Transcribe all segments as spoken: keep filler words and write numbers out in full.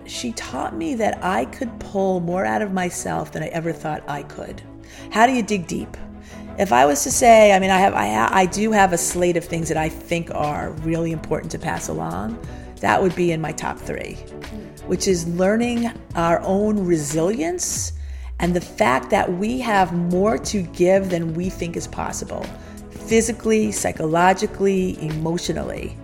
she taught me that I could pull more out of myself than I ever thought I could. How do you dig deep? If I was to say, I mean, I have, I, I do have a slate of things that I think are really important to pass along. That would be in my top three, which is learning our own resilience and the fact that we have more to give than we think is possible, physically, psychologically, emotionally.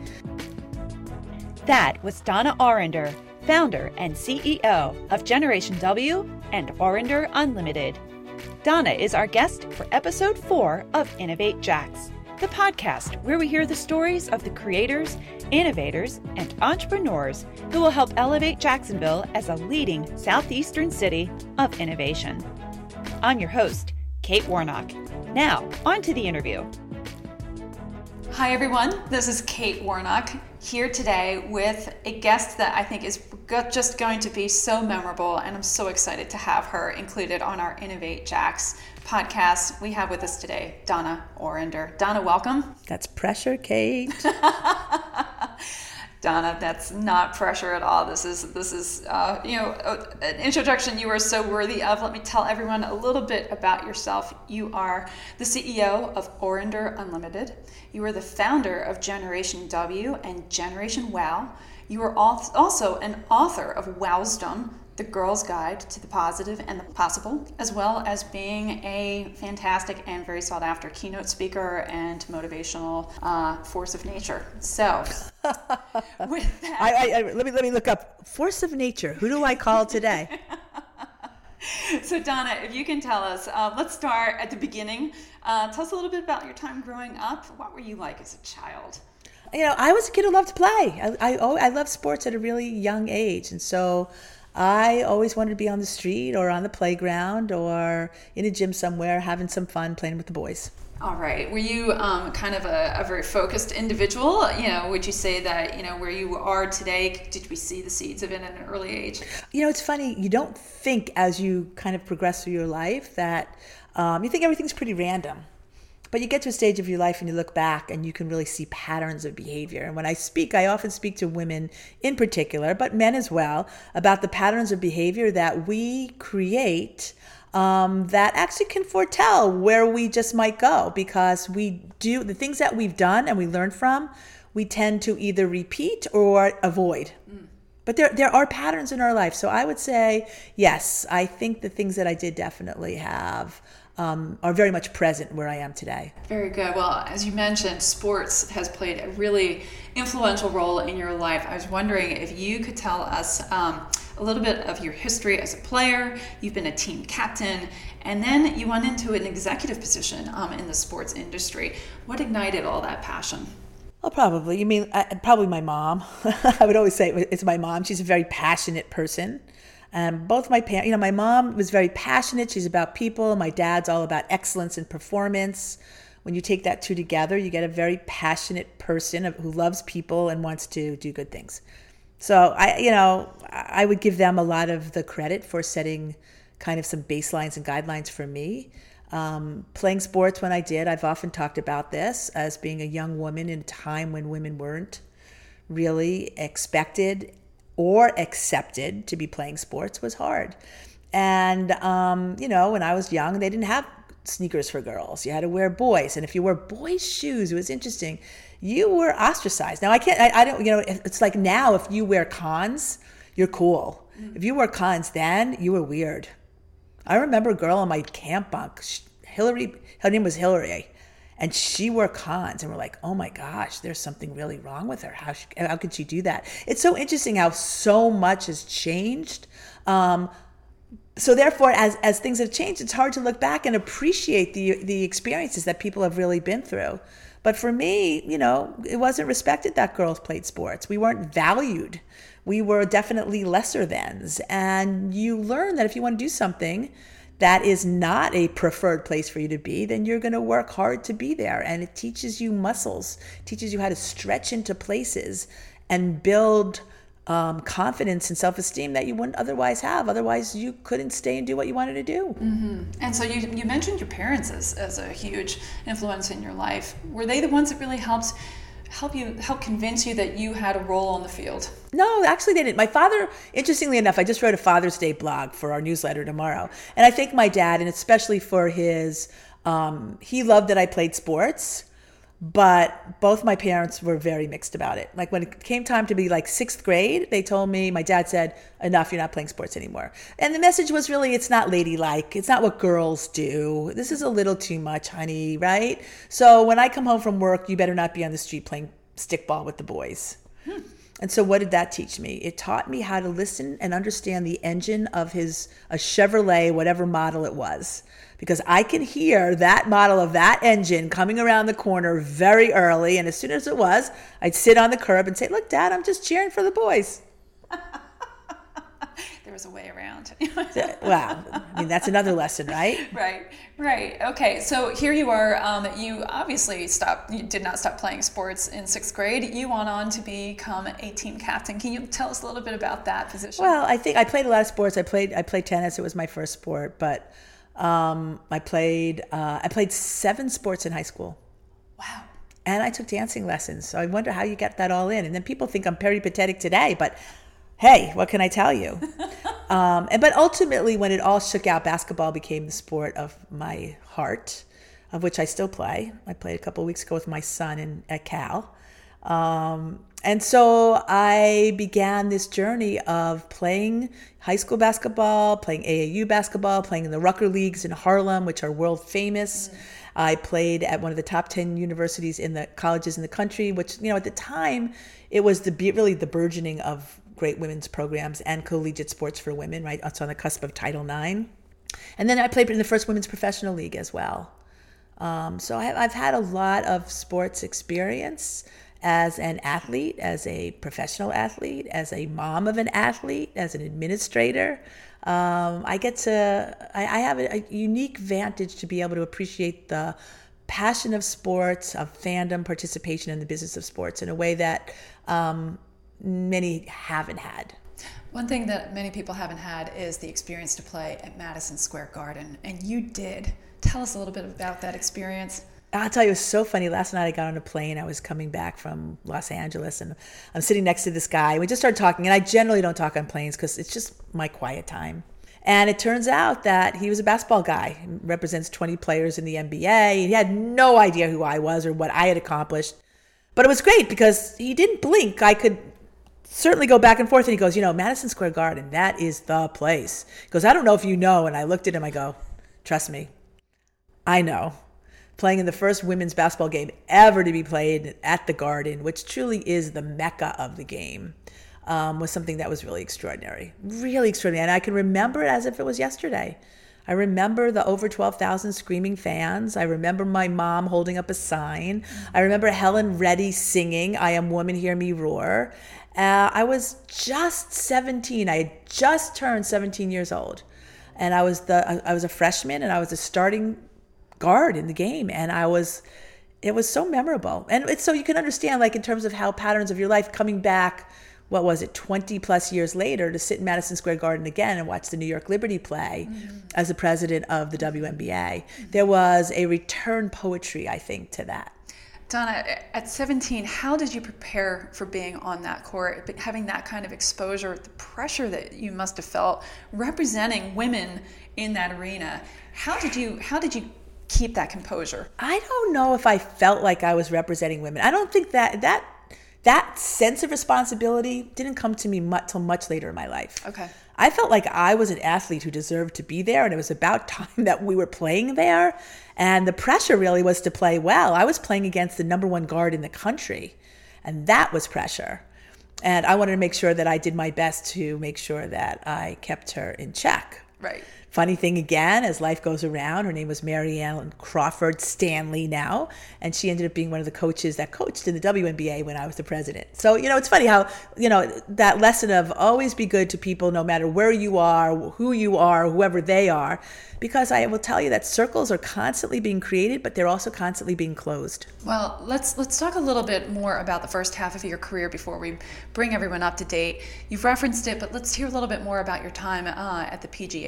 That was Donna Orender, founder and C E O of Generation W and Orender Unlimited. Donna is our guest for episode four of Innovate Jax, the podcast where we hear the stories of the creators, innovators, and entrepreneurs who will help elevate Jacksonville as a leading southeastern city of innovation. I'm your host, Kate Warnock. Now, on to the interview. Hi everyone, this is Kate Warnock here today with a guest that I think is just going to be so memorable, and I'm so excited to have her included on our Innovate Jax podcast. We have with us today Donna Orender. Donna, welcome. That's pressure, Kate. Donna, that's not pressure at all. This is, this is uh, you know, an introduction you are so worthy of. Let me tell everyone a little bit about yourself. You are the C E O of Orender Unlimited. You are the founder of Generation W and Generation Wow. You are also an author of Wowsdom, The Girl's Guide to the Positive and the Possible, as well as being a fantastic and very sought after keynote speaker and motivational uh, force of nature. So, with that, I, I, I, let me let me look up force of nature. Who do I call today? So Donna, if you can tell us, uh, let's start at the beginning. Uh, tell us a little bit about your time growing up. What were you like as a child? You know, I was a kid who loved to play. I I, I loved sports at a really young age, and so I always wanted to be on the street or on the playground or in a gym somewhere having some fun playing with the boys. All right. Were you um, kind of a, a very focused individual? You know, would you say that, you know, where you are today, did we see the seeds of it at an early age? You know, it's funny. You don't think as you kind of progress through your life that um, you think everything's pretty random. But you get to a stage of your life and you look back and you can really see patterns of behavior. And when I speak, I often speak to women in particular, but men as well, about the patterns of behavior that we create um, that actually can foretell where we just might go, because we do the things that we've done and we learn from, we tend to either repeat or avoid. Mm. But there there are patterns in our life. So I would say, yes, I think the things that I did definitely have Um, are very much present where I am today. Very good. Well, as you mentioned, sports has played a really influential role in your life. I was wondering if you could tell us um, a little bit of your history as a player. You've been a team captain, and then you went into an executive position um, in the sports industry. What ignited all that passion? Well, probably. You mean, uh, probably my mom. I would always say it's my mom. She's a very passionate person. Um, both my parents, you know, my mom was very passionate. She's about people. My dad's all about excellence and performance. When you take that two together, you get a very passionate person who loves people and wants to do good things. So I, you know, I would give them a lot of the credit for setting kind of some baselines and guidelines for me. Um, playing sports when I did, I've often talked about this as being a young woman in a time when women weren't really expected or accepted to be playing sports was hard. And, um, you know, when I was young, they didn't have sneakers for girls. You had to wear boys. And if you wore boys' shoes, it was interesting. You were ostracized. Now, I can't, I, I don't, you know, it's like now if you wear Cons, you're cool. Mm-hmm. If you wore Cons then, you were weird. I remember a girl on my camp bunk, Hillary, her name was Hillary. And she wore Cons, and we're like, oh my gosh, there's something really wrong with her. How she, how could she do that? It's so interesting how so much has changed. Um, so therefore, as as things have changed, it's hard to look back and appreciate the the experiences that people have really been through. But for me, you know, it wasn't respected that girls played sports. We weren't valued. We were definitely lesser thans. And you learn that if you want to do something that is not a preferred place for you to be, then you're going to work hard to be there. And it teaches you muscles, teaches you how to stretch into places and build um, confidence and self-esteem that you wouldn't otherwise have. Otherwise, you couldn't stay and do what you wanted to do. Mm-hmm. And so you, you mentioned your parents as, as a huge influence in your life. Were they the ones that really helped help you help convince you that you had a role on the field? No, actually they didn't. My father, interestingly enough, I just wrote a Father's Day blog for our newsletter tomorrow. And I thank my dad, and especially for his, um, he loved that I played sports, but both my parents were very mixed about it. Like when it came time to be like sixth grade, they told me, my dad said, enough, you're not playing sports anymore. And the message was really, it's not ladylike. It's not what girls do. This is a little too much, honey, right? So when I come home from work, you better not be on the street playing stickball with the boys. Hmm. And so what did that teach me? It taught me how to listen and understand the engine of his, a Chevrolet, whatever model it was. Because I can hear that model of that engine coming around the corner very early. And as soon as it was, I'd sit on the curb and say, look, Dad, I'm just cheering for the boys. There was a way around. Wow. I mean, that's another lesson, right? Right, right. Okay, so here you are. Um, you obviously stopped, you did not stop playing sports in sixth grade. You went on to become a team captain. Can you tell us a little bit about that position? Well, I think I played a lot of sports. I played I played tennis. It was my first sport. But um, I played uh, I played seven sports in high school. Wow. And I took dancing lessons. So I wonder how you get that all in. And then people think I'm peripatetic today, but hey, what can I tell you? um, and but ultimately, when it all shook out, basketball became the sport of my heart, of which I still play. I played a couple of weeks ago with my son in, at Cal. Um, and so I began this journey of playing high school basketball, playing A A U basketball, playing in the Rucker Leagues in Harlem, which are world famous. Mm. I played at one of the top ten universities in the colleges in the country, which, you know, at the time, it was the really the burgeoning of great women's programs and collegiate sports for women, right? It's on the cusp of Title nine. And then I played in the first women's professional league as well. Um, so I, I've had a lot of sports experience as an athlete, as a professional athlete, as a mom of an athlete, as an administrator. Um, I get to, I, I have a, a unique vantage to be able to appreciate the passion of sports, of fandom, participation in the business of sports in a way that um, many haven't had. One thing that many people haven't had is the experience to play at Madison Square Garden, and you did. Tell us a little bit about that experience. I'll tell you, it was so funny. Last night I got on a plane. I was coming back from Los Angeles, and I'm sitting next to this guy. We just started talking, and I generally don't talk on planes because it's just my quiet time. And it turns out that he was a basketball guy. He represents twenty players in the N B A. He had no idea who I was or what I had accomplished. But it was great because he didn't blink. I could certainly go back and forth. And he goes, you know, Madison Square Garden, that is the place. He goes, I don't know if you know. And I looked at him, I go, trust me, I know. Playing in the first women's basketball game ever to be played at the Garden, which truly is the mecca of the game, um, was something that was really extraordinary. Really extraordinary. And I can remember it as if it was yesterday. I remember the over twelve thousand screaming fans. I remember my mom holding up a sign. I remember Helen Reddy singing, I Am Woman, Hear Me Roar. Uh, I was just seventeen. I had just turned seventeen years old. And I was the I was a freshman, and I was a starting guard in the game. And I was, it was so memorable. And it's so you can understand, like, in terms of how patterns of your life coming back, what was it, twenty plus years later, to sit in Madison Square Garden again and watch the New York Liberty play mm-hmm. as the president of the W N B A. Mm-hmm. There was a return poetry, I think, to that. Donna, at seventeen, how did you prepare for being on that court, having that kind of exposure, the pressure that you must have felt representing women in that arena? How did you, how did you keep that composure? I don't know if I felt like I was representing women. I don't think that that that sense of responsibility didn't come to me much till much later in my life. Okay. I felt like I was an athlete who deserved to be there, and it was about time that we were playing there. And the pressure really was to play well. I was playing against the number one guard in the country, and that was pressure. And I wanted to make sure that I did my best to make sure that I kept her in check. Right. Funny thing again, as life goes around, her name was Mary Ellen Crawford Stanley now, and she ended up being one of the coaches that coached in the W N B A when I was the president. So, you know, it's funny how, you know, that lesson of always be good to people no matter where you are, who you are, whoever they are, because I will tell you that circles are constantly being created, but they're also constantly being closed. Well, let's let's talk a little bit more about the first half of your career before we bring everyone up to date. You've referenced it, but let's hear a little bit more about your time uh, at the P G A Tour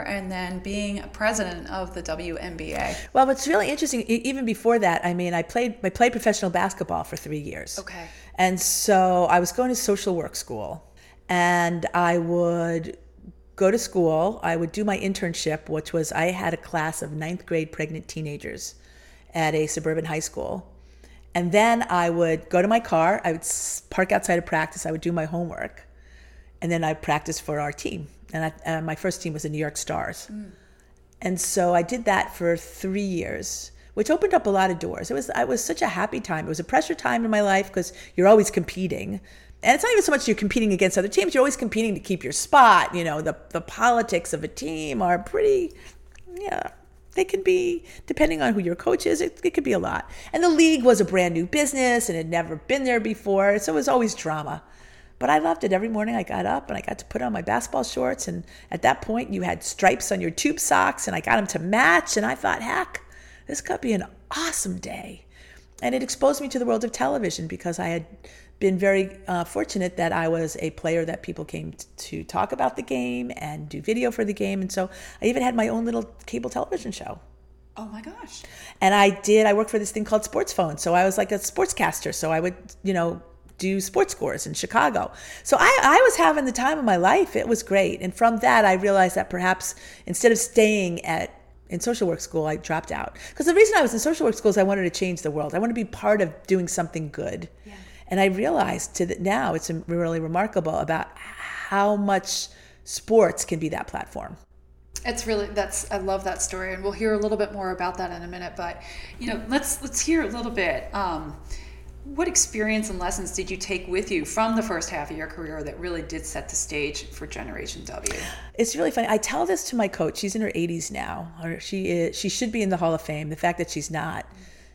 and then being a president of the W N B A. Well, what's really interesting, e- even before that, I mean, I played I played professional basketball for three years. Okay. And so I was going to social work school, and I would go to school. I would do my internship, which was I had a class of ninth grade pregnant teenagers at a suburban high school. And then I would go to my car. I would park outside of practice. I would do my homework. And then I'd practice for our team. And I, uh, my first team was the New York Stars. Mm. And so I did that for three years, which opened up a lot of doors. It was I was such a happy time. It was a pressure time in my life because you're always competing. And it's not even so much you're competing against other teams. You're always competing to keep your spot. You know, the, the politics of a team are pretty, yeah, they can be, depending on who your coach is, it, it could be a lot. And the league was a brand new business and had never been there before. So it was always drama. But I loved it. Every morning I got up and I got to put on my basketball shorts. And at that point, you had stripes on your tube socks and I got them to match. And I thought, heck, this could be an awesome day. And it exposed me to the world of television because I had been very uh, fortunate that I was a player that people came t- to talk about the game and do video for the game. And so I even had my own little cable television show. Oh my gosh. And I did, I worked for this thing called Sports Phone. So I was like a sportscaster. So I would, you know, do sports scores in Chicago. So I, I was having the time of my life. It was great. And from that, I realized that perhaps instead of staying at in social work school, I dropped out. Because the reason I was in social work school is I wanted to change the world. I wanted to be part of doing something good. Yeah. And I realized to that now it's really remarkable about how much sports can be that platform. It's really, that's, I love that story. And we'll hear a little bit more about that in a minute. But, you know, let's let's hear a little bit. Um, What experience and lessons did you take with you from the first half of your career that really did set the stage for Generation W? It's really funny. I tell this to my coach. She's in her eighties now. Or she is. She should be in the Hall of Fame. The fact that she's not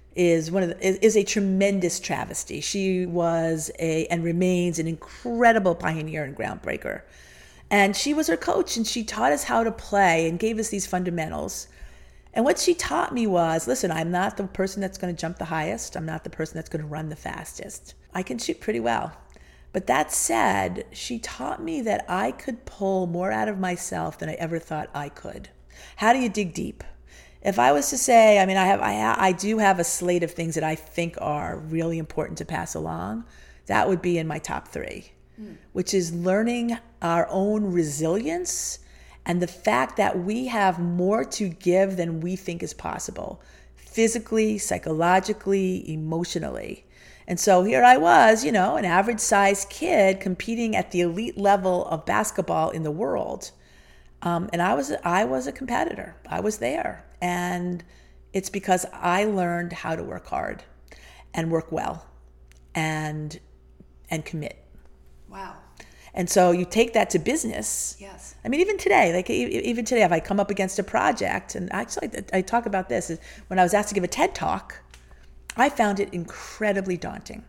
is one of the, is, is a tremendous travesty. She was a and remains an incredible pioneer and groundbreaker. And she was her coach, and she taught us how to play and gave us these fundamentals. And what she taught me was, listen, I'm not the person that's going to jump the highest. I'm not the person that's going to run the fastest. I can shoot pretty well. But that said, she taught me that I could pull more out of myself than I ever thought I could. How do you dig deep? If I was to say, I mean, I have, I, I do have a slate of things that I think are really important to pass along. That would be in my top three, mm. which is learning our own resilience and the fact that we have more to give than we think is possible, physically, psychologically, emotionally. And so here I was, you know, an average-sized kid competing at the elite level of basketball in the world. Um, and I was I was a competitor. I was there. And it's because I learned how to work hard and work well and and commit. Wow. And so you take that to business. Yes. I mean, even today, like even today, if I come up against a project, and actually I talk about this, is when I was asked to give a TED Talk, I found it incredibly daunting.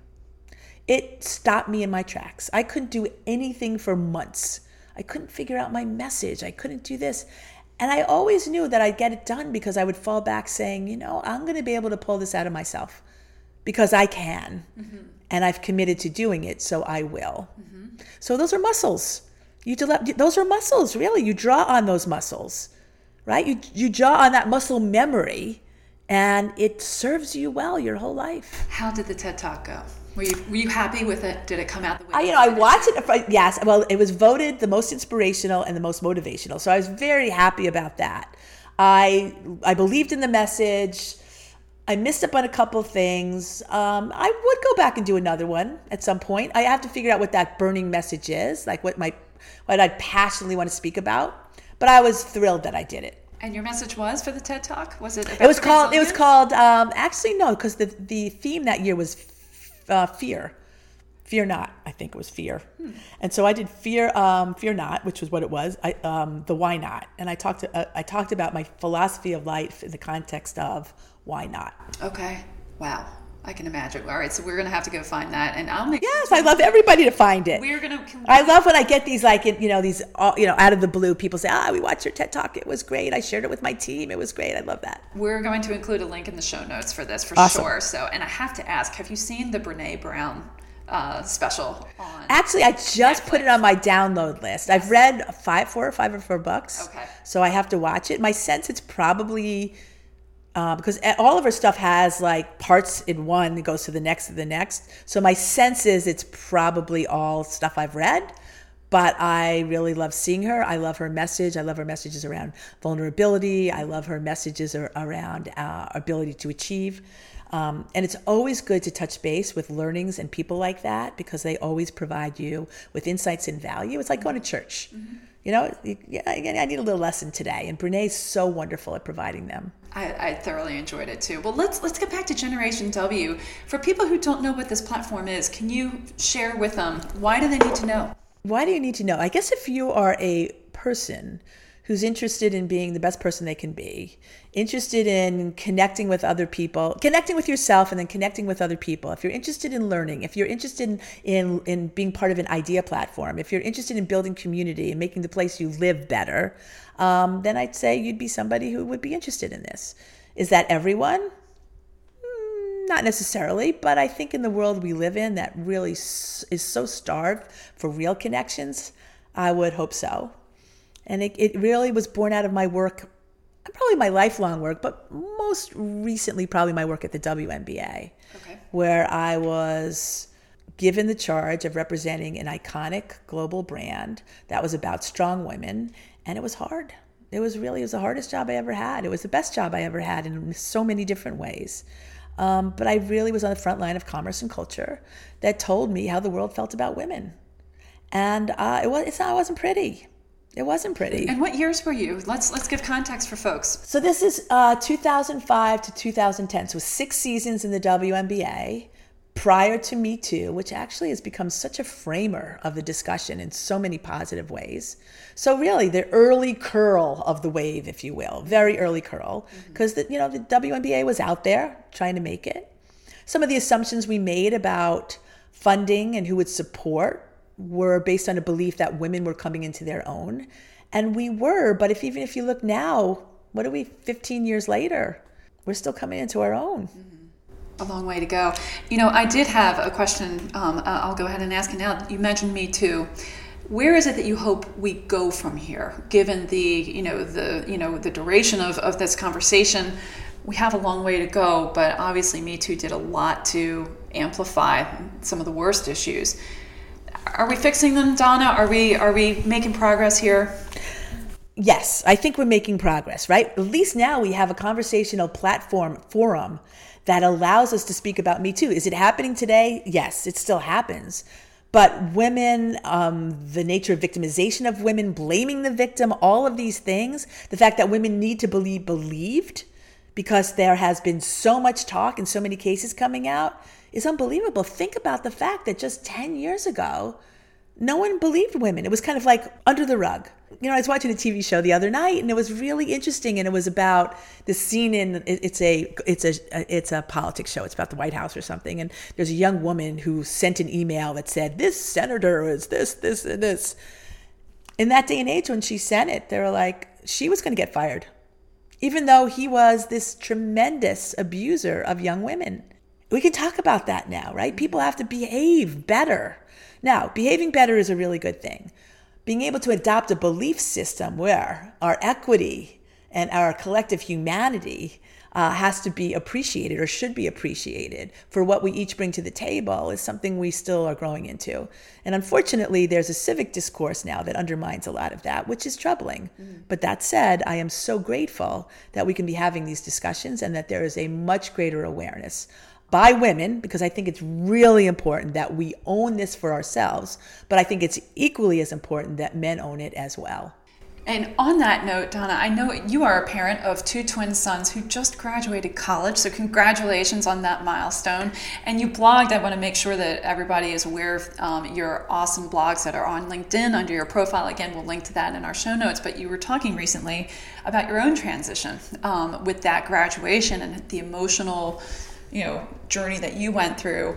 It stopped me in my tracks. I couldn't do anything for months. I couldn't figure out my message. I couldn't do this. And I always knew that I'd get it done because I would fall back saying, you know, I'm going to be able to pull this out of myself because I can. Mm-hmm. And I've committed to doing it, so I will. Mm-hmm. So those are muscles. You de- those are muscles, really. You draw on those muscles, right? You you draw on that muscle memory, and it serves you well your whole life. How did the TED Talk go? Were you were you happy with it? Did it come out the way? I, you know, I watched it. Yes, well, it was voted the most inspirational and the most motivational. So I was very happy about that. I I believed in the message. I missed up on a couple things. Um, I would go back and do another one at some point. I have to figure out what that burning message is, like what my what I passionately want to speak about. But I was thrilled that I did it. And your message was for the TED Talk? Was it? About it was called. It was called. Um, actually, no, because the the theme that year was uh, fear. Fear not. I think it was fear. Hmm. And so I did fear. Um, fear not, which was what it was. I, um, the why not, and I talked. To, uh, I talked about my philosophy of life in the context of why not. Okay. Wow. I can imagine. All right, so we're gonna have to go find that, and I'll make. Yes, I love everybody to find it. We're gonna. I love when I get these, like, you know, these, you know, out of the blue. People say, "Ah, we watched your TED Talk. It was great. I shared it with my team. It was great. I love that." We're going to include a link in the show notes for this for awesome. sure. So, and I have to ask, have you seen the Brene Brown uh, special on Actually, I just Netflix. put it on my download list. I've read five, four or five or four books. Okay. So I have to watch it. My sense it's probably uh, because all of her stuff has like parts in one, it goes to the next to the next. So my sense is it's probably all stuff I've read. But I really love seeing her. I love her message. I love her messages around vulnerability. I love her messages around uh, ability to achieve. Um, and it's always good to touch base with learnings and people like that because they always provide you with insights and value. It's like going to church. Mm-hmm. You know, yeah, I need a little lesson today. And Brené's so wonderful at providing them. I, I thoroughly enjoyed it too. Well, let's let's get back to Generation W. For people who don't know what this platform is, can you share with them, why do they need to know? Why do you need to know? I guess if you are a person who's interested in being the best person they can be, interested in connecting with other people, connecting with yourself and then connecting with other people, if you're interested in learning, if you're interested in, in, in being part of an idea platform, if you're interested in building community and making the place you live better, um, then I'd say you'd be somebody who would be interested in this. Is that everyone? Not necessarily, but I think in the world we live in that really is so starved for real connections, I would hope so. And it, it really was born out of my work, probably my lifelong work, but most recently probably my work at the W N B A, okay. where I was given the charge of representing an iconic global brand that was about strong women, and it was hard. It was really, it was the hardest job I ever had. It was the best job I ever had in so many different ways. Um, but I really was on the front line of commerce and culture that told me how the world felt about women. And uh, it, was, it's not, it wasn't pretty. It wasn't pretty. And what years were you? Let's let's give context for folks. So this is uh, two thousand five to two thousand ten. So six seasons in the W N B A prior to Me Too, which actually has become such a framer of the discussion in so many positive ways. So really, the early curl of the wave, if you will, very early curl, because mm-hmm. the you know the W N B A was out there trying to make it. Some of the assumptions we made about funding and who would support were based on a belief that women were coming into their own, and we were. But if even if you look now, what are we? fifteen years later, we're still coming into our own. Mm-hmm. A long way to go. You know, I did have a question. Um, I'll go ahead and ask it now. You mentioned Me Too. Where is it that you hope we go from here, given the, you know, the, you know, the duration of, of this conversation? We have a long way to go, but obviously Me Too did a lot to amplify some of the worst issues. Are we fixing them, Donna? Are we are we making progress here? Yes, I think we're making progress, right? At least now we have a conversational platform forum that allows us to speak about Me Too. Is it happening today? Yes, it still happens. But women, um, the nature of victimization of women, blaming the victim, all of these things, the fact that women need to believe believed because there has been so much talk and so many cases coming out is unbelievable. Think about the fact that just ten years ago, no one believed women. It was kind of like under the rug. You know, I was watching a T V show the other night, and it was really interesting. And it was about the scene in it's a it's a it's a politics show. It's about the White House or something. And there's a young woman who sent an email that said, "This senator is this, this, and this." In that day and age, when she sent it, they were like, she was going to get fired, even though he was this tremendous abuser of young women. We can talk about that now, right? People have to behave better. Now, behaving better is a really good thing. Being able to adopt a belief system where our equity and our collective humanity uh, has to be appreciated or should be appreciated for what we each bring to the table is something we still are growing into. And unfortunately, there's a civic discourse now that undermines a lot of that, which is troubling. Mm. But that said, I am so grateful that we can be having these discussions and that there is a much greater awareness by women, because I think it's really important that we own this for ourselves, but I think it's equally as important that men own it as well. And on that note, Donna, I know you are a parent of two twin sons who just graduated college, so congratulations on that milestone. And you blogged, I want to make sure that everybody is aware of um, your awesome blogs that are on LinkedIn under your profile. Again, we'll link to that in our show notes, but you were talking recently about your own transition um, with that graduation and the emotional you know, journey that you went through.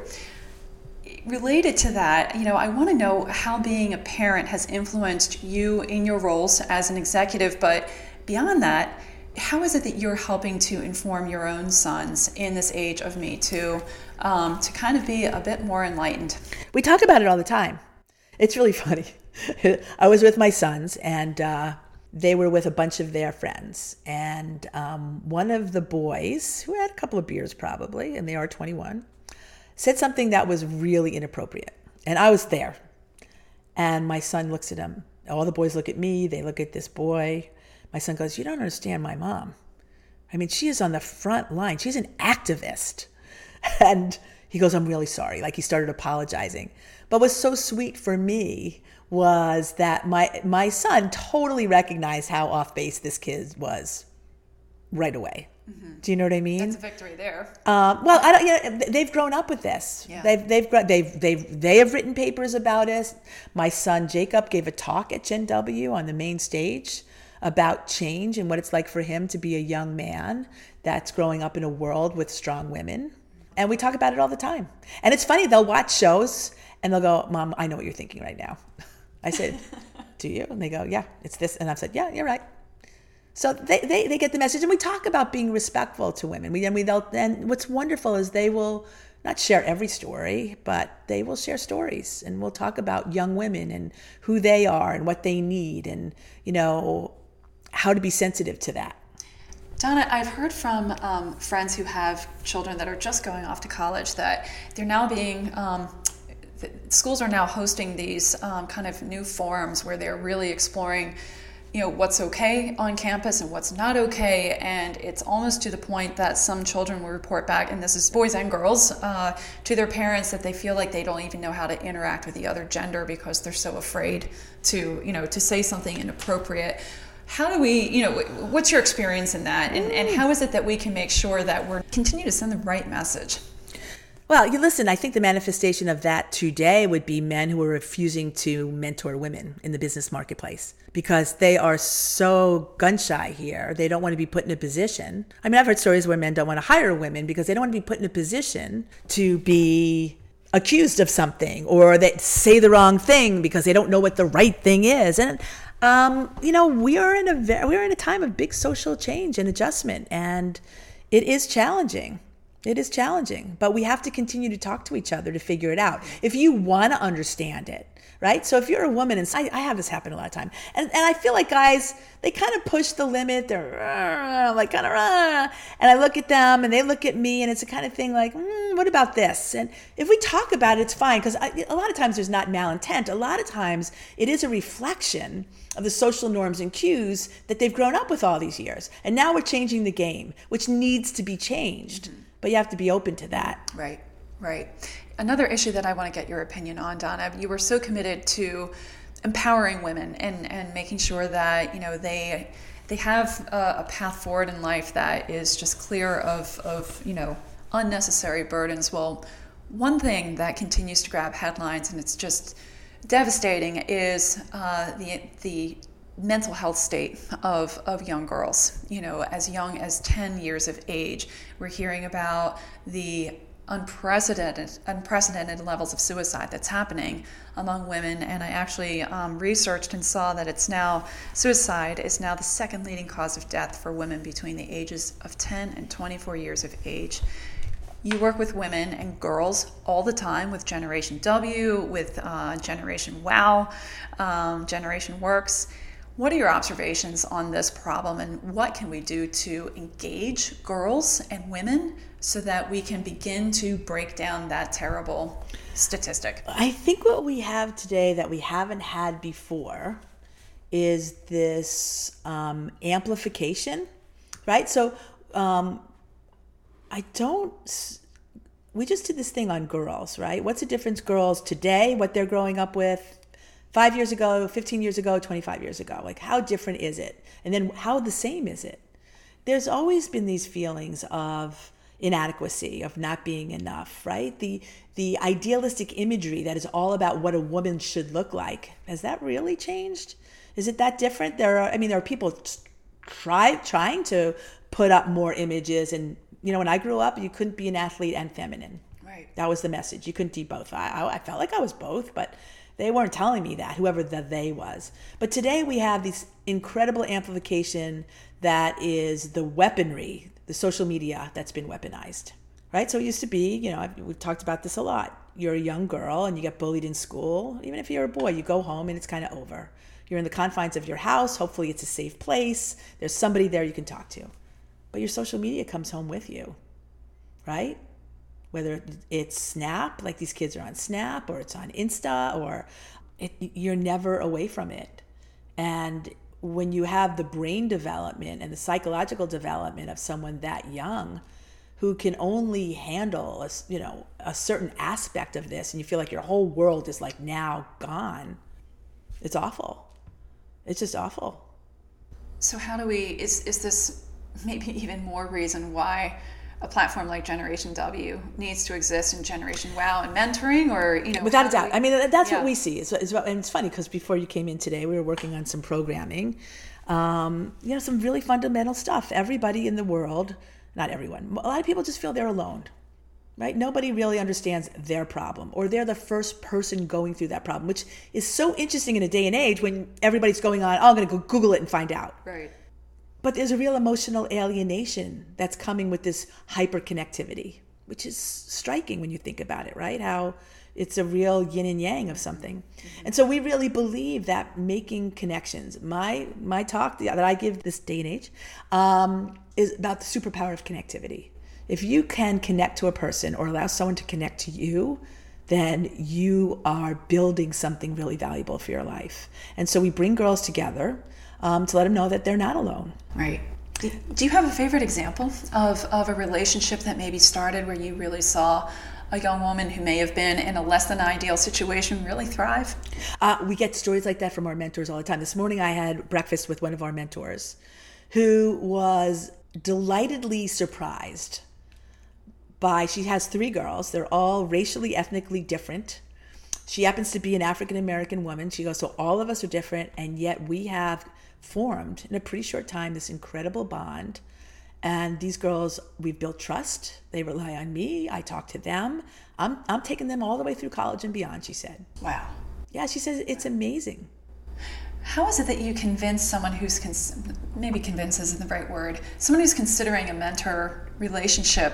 Related to that, you know, I want to know how being a parent has influenced you in your roles as an executive, but beyond that, how is it that you're helping to inform your own sons in this age of Me Too um, to kind of be a bit more enlightened? We talk about it all the time. It's really funny. I was with my sons, and uh, they were with a bunch of their friends. And um, one of the boys, who had a couple of beers probably, and they are twenty-one, said something that was really inappropriate. And I was there. And my son looks at him. All the boys look at me. They look at this boy. My son goes, "You don't understand my mom. I mean, she is on the front line. She's an activist." And he goes, "I'm really sorry." Like, he started apologizing. But what's so sweet for me was that my my son totally recognized how off base this kid was right away. Mm-hmm. Do you know what I mean? That's a victory there. Um, well, I don't. You know, they've grown up with this. Yeah. They've they've they've they've they have written papers about it. My son Jacob gave a talk at Gen W on the main stage about change and what it's like for him to be a young man that's growing up in a world with strong women. And we talk about it all the time. And it's funny, they'll watch shows and they'll go, "Mom, I know what you're thinking right now." I said, "Do you?" And they go, "Yeah, it's this." And I've said, "Yeah, you're right." So they, they, they get the message. And we talk about being respectful to women. We, and, we, they'll, and what's wonderful is they will not share every story, but they will share stories. And we'll talk about young women and who they are and what they need and, you know, how to be sensitive to that. Donna, I've heard from um, friends who have children that are just going off to college that they're now being, um, the schools are now hosting these um, kind of new forums where they're really exploring, you know, what's okay on campus and what's not okay. And it's almost to the point that some children will report back, and this is boys and girls, uh, to their parents that they feel like they don't even know how to interact with the other gender because they're so afraid to, you know, to say something inappropriate. How do we, you know, what's your experience in that? And, and how is it that we can make sure that we're continue to send the right message? Well, you listen, I think the manifestation of that today would be men who are refusing to mentor women in the business marketplace because they are so gun shy here. They don't want to be put in a position. I mean, I've heard stories where men don't want to hire women because they don't want to be put in a position to be accused of something or they say the wrong thing because they don't know what the right thing is. And Um, you know, we are in a ve- we are in a time of big social change and adjustment, and it is challenging. It is challenging, but we have to continue to talk to each other to figure it out. If you want to understand it, right? So if you're a woman, and I, I have this happen a lot of time, and, and I feel like guys, they kind of push the limit. They're uh, like kind of, uh, and I look at them and they look at me, and it's a kind of thing like, mm, what about this? And if we talk about it, it's fine, because a lot of times there's not malintent. A lot of times it is a reflection of the social norms and cues that they've grown up with all these years. And now we're changing the game, which needs to be changed. Mm-hmm. But you have to be open to that. Right, right. Another issue that I want to get your opinion on, Donna, you were so committed to empowering women and, and making sure that, you know, they they have a, a path forward in life that is just clear of, of, you know, unnecessary burdens. Well, one thing that continues to grab headlines, and it's just devastating, is uh, the the mental health state of, of young girls. You know, as young as ten years of age, we're hearing about the unprecedented unprecedented levels of suicide that's happening among women. And I actually um, researched and saw that it's now, suicide is now the second leading cause of death for women between the ages of ten and twenty-four years of age. You work with women and girls all the time with Generation W, with uh, Generation WOW, um, Generation Works. What are your observations on this problem, and what can we do to engage girls and women so that we can begin to break down that terrible statistic? I think what we have today that we haven't had before is this um, amplification, right? So um, I don't, we just did this thing on girls, right? What's the difference girls today, what they're growing up with, five years ago, fifteen years ago, twenty-five years ago? Like, how different is it? And then how the same is it? There's always been these feelings of inadequacy, of not being enough, right? The the idealistic imagery that is all about what a woman should look like. Has that really changed? Is it that different? There are, I mean, there are people try trying to put up more images. And, you know, when I grew up, you couldn't be an athlete and feminine. Right. Right. That was the message. You couldn't be both. I, I, I felt like I was both, but they weren't telling me that, whoever the they was. But today we have this incredible amplification that is the weaponry, the social media that's been weaponized, right? So it used to be, you know, we've talked about this a lot. You're a young girl and you get bullied in school. Even if you're a boy, you go home and it's kind of over. You're in the confines of your house. Hopefully it's a safe place. There's somebody there you can talk to. But your social media comes home with you, right? Whether it's Snap, like these kids are on Snap, or it's on Insta, or it, you're never away from it. And when you have the brain development and the psychological development of someone that young, who can only handle a, you know, a certain aspect of this, and you feel like your whole world is like now gone, it's awful. It's just awful. So how do we, is, is this maybe even more reason why a platform like Generation W needs to exist in Generation Wow and mentoring, or, you know, without a doubt. We, I mean, that's yeah. what we see. It's, it's, and it's funny because before you came in today, we were working on some programming, um, you know, some really fundamental stuff. Everybody in the world, not everyone, a lot of people just feel they're alone, right? Nobody really understands their problem, or they're the first person going through that problem, which is so interesting in a day and age when everybody's going on, oh, I'm going to go Google it and find out. Right. But there's a real emotional alienation that's coming with this hyperconnectivity, which is striking when you think about it, right? How it's a real yin and yang of something. Mm-hmm. And so we really believe that making connections, my my talk that I give this day and age, um, is about the superpower of connectivity. If you can connect to a person or allow someone to connect to you, then you are building something really valuable for your life. And so we bring girls together Um, to let them know that they're not alone. Right. Do you have a favorite example of, of a relationship that maybe started where you really saw a young woman who may have been in a less than ideal situation really thrive? Uh, we get stories like that from our mentors all the time. This morning I had breakfast with one of our mentors who was delightedly surprised by, she has three girls. They're all racially, ethnically different. She happens to be an African-American woman. She goes, so all of us are different, and yet we have formed in a pretty short time this incredible bond. And these girls, we've built trust. They rely on me. I talk to them. I'm I'm taking them all the way through college and beyond, she said. Wow. Yeah, she says it's amazing. How is it that you convince someone who's, cons- maybe convince isn't the right word, someone who's considering a mentor relationship?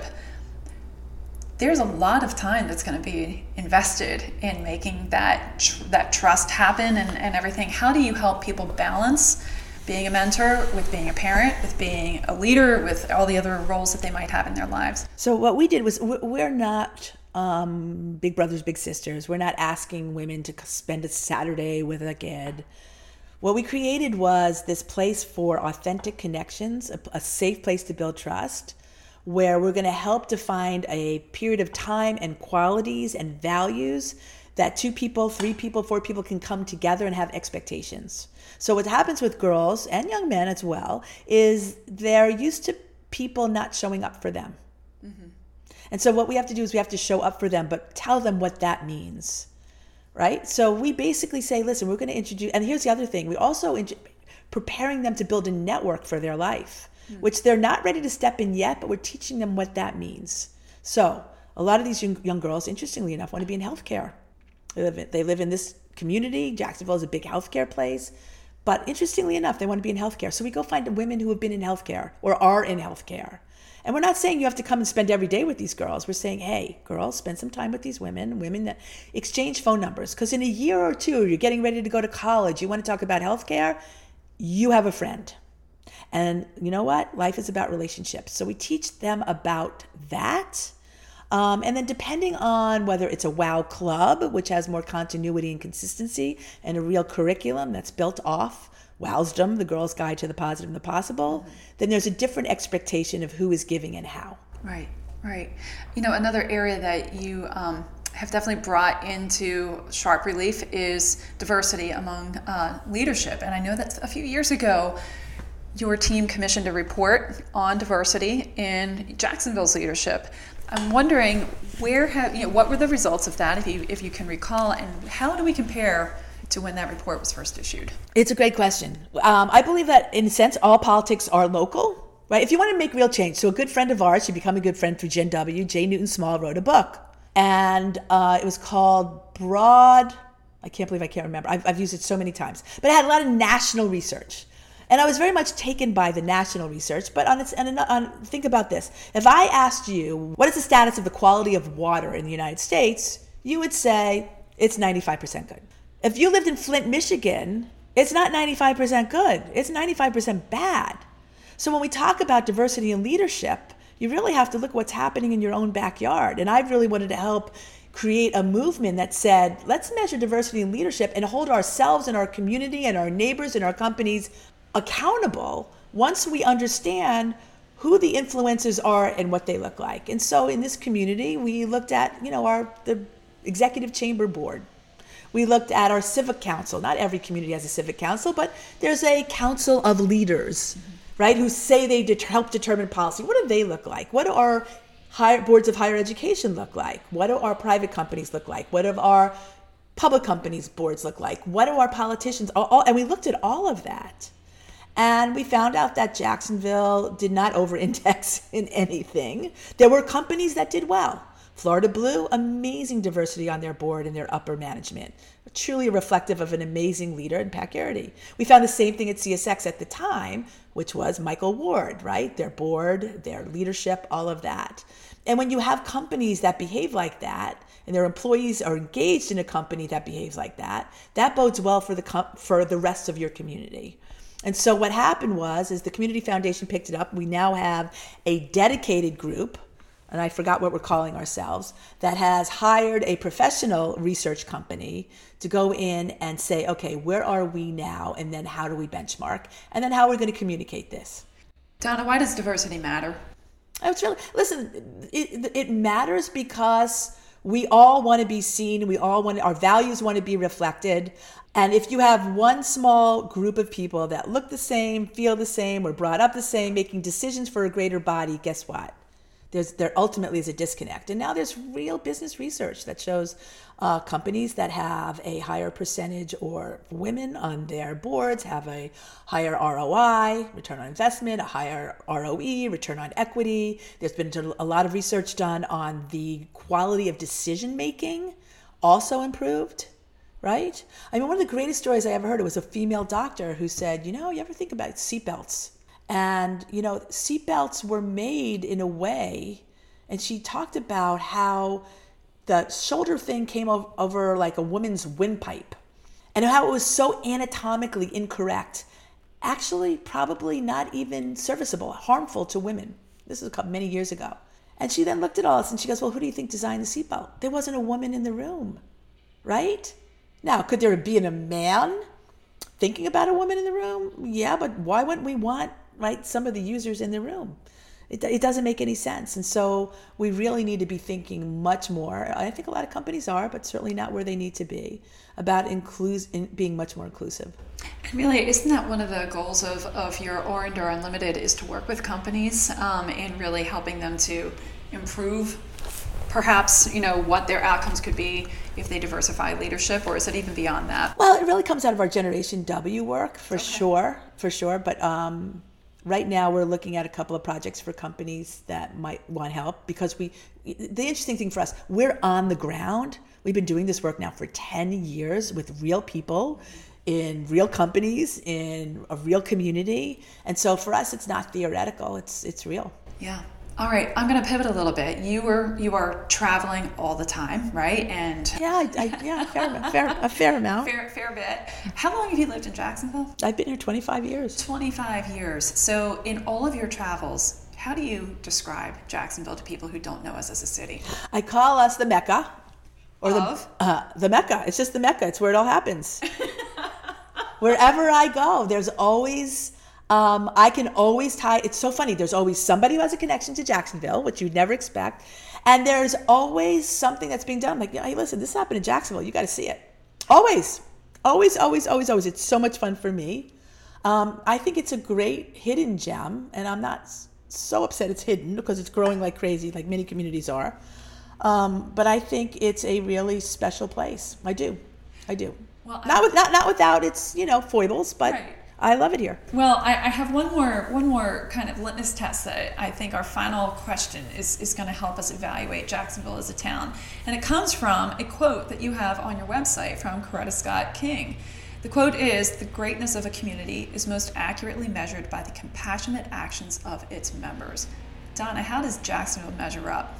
There's a lot of time that's going to be invested in making that tr- that trust happen and, and everything. How do you help people balance being a mentor with being a parent, with being a leader, with all the other roles that they might have in their lives? So what we did was, we're not um, big brothers, big sisters. We're not asking women to spend a Saturday with a kid. What we created was this place for authentic connections, a, a safe place to build trust, where we're going to help define a period of time and qualities and values that two people, three people, four people can come together and have expectations. So what happens with girls and young men as well is they're used to people not showing up for them. Mm-hmm. And so what we have to do is we have to show up for them, but tell them what that means, right? So we basically say, listen, we're going to introduce, and here's the other thing, we also in, preparing them to build a network for their life, mm-hmm. which they're not ready to step in yet, but we're teaching them what that means. So a lot of these young, young girls, interestingly enough, want to be in healthcare. They live in, they live in this community. Jacksonville is a big healthcare place. But interestingly enough, they want to be in healthcare. So we go find women who have been in healthcare or are in healthcare. And we're not saying you have to come and spend every day with these girls. We're saying, hey, girls, spend some time with these women, women that exchange phone numbers. Because in a year or two, you're getting ready to go to college. You want to talk about healthcare, you have a friend. And you know what? Life is about relationships. So we teach them about that. Um, and then depending on whether it's a WOW club, which has more continuity and consistency, and a real curriculum that's built off Wowsdom, the Girl's Guide to the Positive and the Possible, mm-hmm. then there's a different expectation of who is giving and how. Right, right. You know, another area that you um, have definitely brought into sharp relief is diversity among uh, leadership. And I know that a few years ago, your team commissioned a report on diversity in Jacksonville's leadership. I'm wondering where have you know what were the results of that, if you if you can recall, and how do we compare to when that report was first issued? It's a great question. Um, I believe that in a sense, all politics are local, right? If you want to make real change, so a good friend of ours, she became a good friend through Gen W, Jay Newton Small, wrote a book. and uh, it was called Broad. I can't believe I can't remember. I've, I've used it so many times, but it had a lot of national research. And I was very much taken by the national research, but on its, and on, think about this. If I asked you, what is the status of the quality of water in the United States, you would say it's ninety-five percent good. If you lived in Flint, Michigan, it's not ninety-five percent good. It's ninety-five percent bad. So when we talk about diversity and leadership, you really have to look at what's happening in your own backyard. And I really wanted to help create a movement that said, let's measure diversity and leadership and hold ourselves and our community and our neighbors and our companies accountable once we understand who the influencers are and what they look like. And so in this community, we looked at, you know, our the executive chamber board. We looked at our civic council. Not every community has a civic council, but there's a council of leaders, mm-hmm. right, who say they det- help determine policy. What do they look like? What do our higher boards of higher education look like? What do our private companies look like? What do our public companies boards look like? What do our politicians, all, all, and we looked at all of that. And we found out that Jacksonville did not over-index in anything. There were companies that did well. Florida Blue, amazing diversity on their board and their upper management. Truly reflective of an amazing leader in Pat Garrity. We found the same thing at C S X at the time, which was Michael Ward, right? Their board, their leadership, all of that. And when you have companies that behave like that, and their employees are engaged in a company that behaves like that, that bodes well for the com- for the rest of your community. And so what happened was, is the Community Foundation picked it up. We now have a dedicated group, and I forgot what we're calling ourselves, that has hired a professional research company to go in and say, okay, where are we now? And then how do we benchmark? And then how are we going to communicate this? Donna, why does diversity matter? I was really, listen, it, it matters because we all want to be seen. We all want, our values want to be reflected. And if you have one small group of people that look the same, feel the same, were brought up the same, making decisions for a greater body, guess what? There's, there ultimately is a disconnect. And now there's real business research that shows uh, companies that have a higher percentage or women on their boards have a higher R O I, return on investment, a higher R O E, return on equity. There's been a lot of research done on the quality of decision making, also improved. Right? I mean, one of the greatest stories I ever heard, it was a female doctor who said, you know, you ever think about seatbelts? And, you know, seatbelts were made in a way, and she talked about how the shoulder thing came over like a woman's windpipe, and how it was so anatomically incorrect, actually probably not even serviceable, harmful to women. This was a couple, many years ago. And she then looked at all this, and she goes, well, who do you think designed the seatbelt? There wasn't a woman in the room, right? Now, could there be a man thinking about a woman in the room? Yeah, but why wouldn't we want, right, some of the users in the room? It, it doesn't make any sense. And so we really need to be thinking much more. I think a lot of companies are, but certainly not where they need to be, about inclus- in being much more inclusive. And really, isn't that one of the goals of, of your Orinder Unlimited, is to work with companies um, and really helping them to improve perhaps, you know, what their outcomes could be if they diversify leadership, or is it even beyond that? Well, it really comes out of our Generation W work, for okay. sure, for sure. But um, right now we're looking at a couple of projects for companies that might want help, because we, the interesting thing for us, we're on the ground. We've been doing this work now for ten years with real people in real companies, in a real community. And so for us, it's not theoretical, it's it's real. Yeah. All right, I'm going to pivot a little bit. You were you are traveling all the time, right? And yeah, I, I, yeah, a fair, fair, a fair amount. Fair, fair bit. How long have you lived in Jacksonville? I've been here twenty-five years. twenty-five years. So, in all of your travels, how do you describe Jacksonville to people who don't know us as a city? I call us the Mecca, or of? the uh, the Mecca. It's just the Mecca. It's where it all happens. Wherever I go, there's always. Um, I can always tie, it's so funny, there's always somebody who has a connection to Jacksonville, which you'd never expect, and there's always something that's being done. I'm like, hey, listen, this happened in Jacksonville, you got to see it. Always, always, always, always, always. It's so much fun for me. Um, I think it's a great hidden gem, and I'm not so upset it's hidden, because it's growing like crazy, like many communities are. Um, but I think it's a really special place. I do, I do. Well, not, with, not, not without its, you know, foibles, but... Right. I love it here. Well, I, I have one more one more kind of litmus test that I think our final question is, is going to help us evaluate Jacksonville as a town. And it comes from a quote that you have on your website from Coretta Scott King. The quote is, "The greatness of a community is most accurately measured by the compassionate actions of its members." Donna, how does Jacksonville measure up?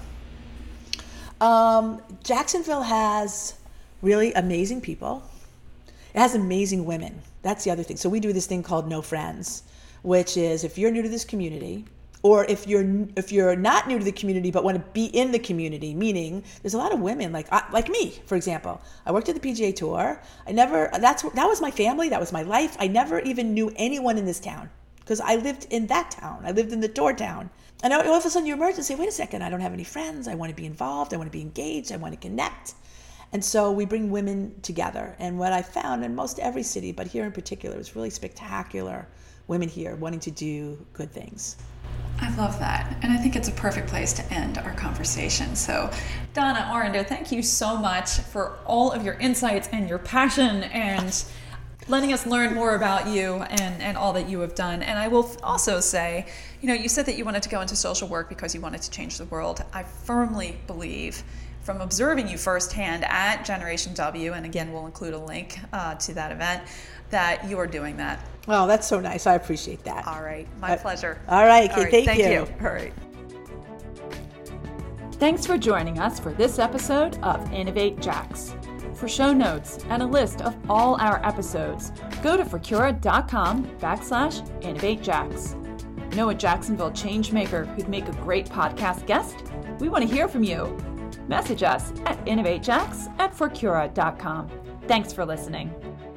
Um, Jacksonville has really amazing people. It has amazing women. That's the other thing. So we do this thing called No Friends, which is if you're new to this community, or if you're if you're not new to the community but want to be in the community, meaning there's a lot of women like like me, for example. I worked at the P G A Tour. I never that's that was my family. That was my life. I never even knew anyone in this town because I lived in that town. I lived in the tour town. And all of a sudden you emerge and say, wait a second, I don't have any friends. I want to be involved. I want to be engaged. I want to connect. And so we bring women together. And what I found in most every city, but here in particular, it was really spectacular women here wanting to do good things. I love that. And I think it's a perfect place to end our conversation. So Donna Orender, thank you so much for all of your insights and your passion and letting us learn more about you and, and all that you have done. And I will also say, you know, you said that you wanted to go into social work because you wanted to change the world. I firmly believe, from observing you firsthand at Generation W, and again, we'll include a link uh, to that event, that you are doing that. Oh, that's so nice. I appreciate that. All right. My uh, pleasure. All right. All right. Thank, Thank you. you. All right. Thanks for joining us for this episode of Innovate Jax. For show notes and a list of all our episodes, go to Forcura.com backslash Innovate Jax. Know a Jacksonville changemaker who'd make a great podcast guest? We want to hear from you. Message us at innovatejax at Forcura dot com. Thanks for listening.